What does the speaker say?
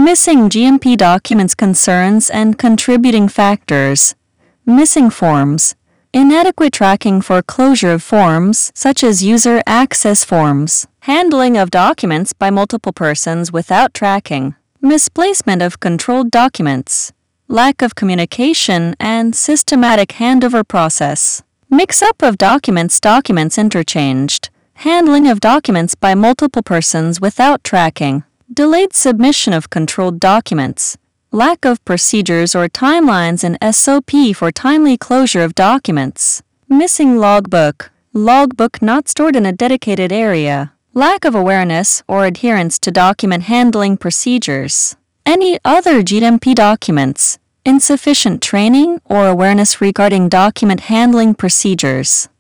Missing GMP documents concerns and contributing factors. Missing forms. Inadequate tracking for closure of forms, such as user access forms. Handling of documents by multiple persons without tracking. Misplacement of controlled documents. Lack of communication and systematic handover process. Mix-up of documents interchanged. Handling of documents by multiple persons without tracking. Delayed submission of controlled documents. Lack of procedures or timelines in SOP for timely closure of documents. Missing logbook. Logbook not stored in a dedicated area. Lack of awareness or adherence to document handling procedures. Any other GMP documents. Insufficient training or awareness regarding document handling procedures.